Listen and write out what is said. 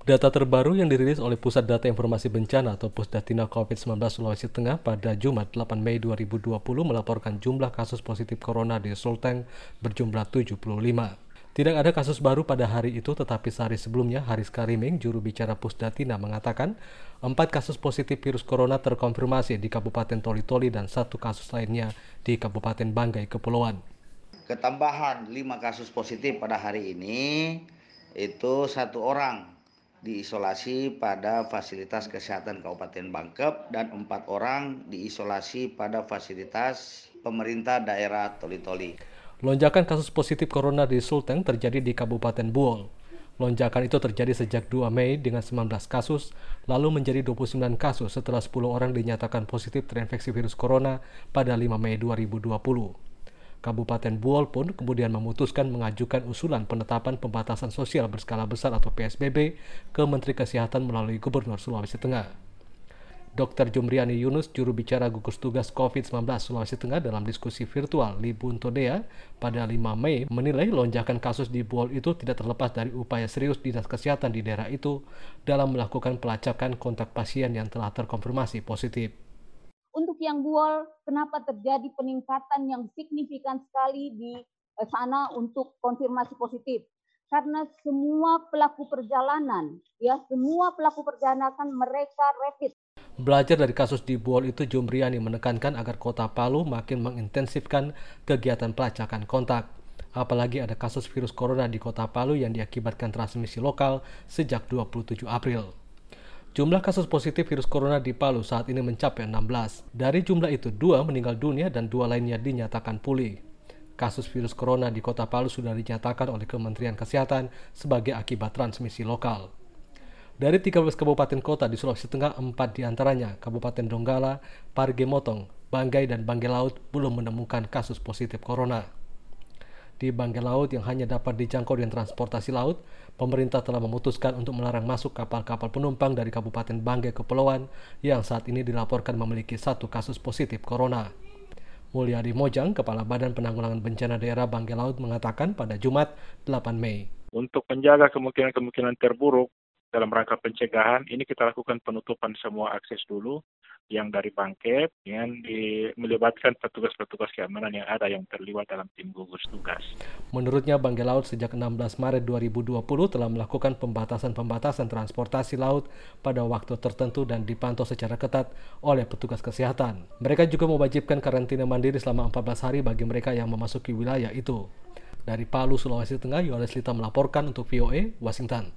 Data terbaru yang dirilis oleh Pusat Data Informasi Bencana atau Pusdatina COVID-19 Sulawesi Tengah pada Jumat 8 Mei 2020 melaporkan jumlah kasus positif corona di Sulteng berjumlah 75. Tidak ada kasus baru pada hari itu, tetapi sehari sebelumnya, Haris Kariming, juru bicara Pusdatina, mengatakan 4 kasus positif virus corona terkonfirmasi di Kabupaten Toli-Toli dan 1 kasus lainnya di Kabupaten Banggai Kepulauan. Ketambahan 5 kasus positif pada hari ini, itu 1 orang diisolasi pada fasilitas kesehatan Kabupaten Bangkep dan 4 orang diisolasi pada fasilitas pemerintah daerah Toli-Toli. Lonjakan kasus positif corona di Sulteng terjadi di Kabupaten Buol. Lonjakan itu terjadi sejak 2 Mei dengan 19 kasus, lalu menjadi 29 kasus setelah 10 orang dinyatakan positif terinfeksi virus corona pada 5 Mei 2020. Kabupaten Buol pun kemudian memutuskan mengajukan usulan penetapan pembatasan sosial berskala besar atau PSBB ke Menteri Kesehatan melalui Gubernur Sulawesi Tengah. Dr. Jumriani Yunus, juru bicara gugus tugas COVID-19 Sulawesi Tengah dalam diskusi virtual Libunto Dea pada 5 Mei menilai lonjakan kasus di Buol itu tidak terlepas dari upaya serius Dinas Kesehatan di daerah itu dalam melakukan pelacakan kontak pasien yang telah terkonfirmasi positif. Untuk yang Buol, kenapa terjadi peningkatan yang signifikan sekali di sana untuk konfirmasi positif? Karena semua pelaku perjalanan mereka rapid. Belajar dari kasus di Buol itu, Jumriani menekankan agar Kota Palu makin mengintensifkan kegiatan pelacakan kontak. Apalagi ada kasus virus corona di Kota Palu yang diakibatkan transmisi lokal sejak 27 April. Jumlah kasus positif virus corona di Palu saat ini mencapai 16. Dari jumlah itu, 2 meninggal dunia dan 2 lainnya dinyatakan pulih. Kasus virus corona di Kota Palu sudah dinyatakan oleh Kementerian Kesehatan sebagai akibat transmisi lokal. Dari 13 kabupaten kota di Sulawesi Tengah, 4 diantaranya, Kabupaten Donggala, Parigi Motong, Banggai, dan Banggai Laut, belum menemukan kasus positif corona. Di Banggai Laut yang hanya dapat dijangkau dengan transportasi laut, pemerintah telah memutuskan untuk melarang masuk kapal-kapal penumpang dari Kabupaten Banggai Kepulauan yang saat ini dilaporkan memiliki 1 kasus positif corona. Mulyadi Mojang, Kepala Badan Penanggulangan Bencana Daerah Banggai Laut, mengatakan pada Jumat 8 Mei. Untuk menjaga kemungkinan terburuk dalam rangka pencegahan, ini kita lakukan penutupan semua akses dulu yang dari Bangkep, yang melibatkan petugas-petugas keamanan yang ada yang terlibat dalam tim gugus tugas. Menurutnya, Banggai Laut sejak 16 Maret 2020 telah melakukan pembatasan transportasi laut pada waktu tertentu dan dipantau secara ketat oleh petugas kesehatan. Mereka juga mewajibkan karantina mandiri selama 14 hari bagi mereka yang memasuki wilayah itu. Dari Palu, Sulawesi Tengah, Yohanes Lita melaporkan untuk VOA, Washington.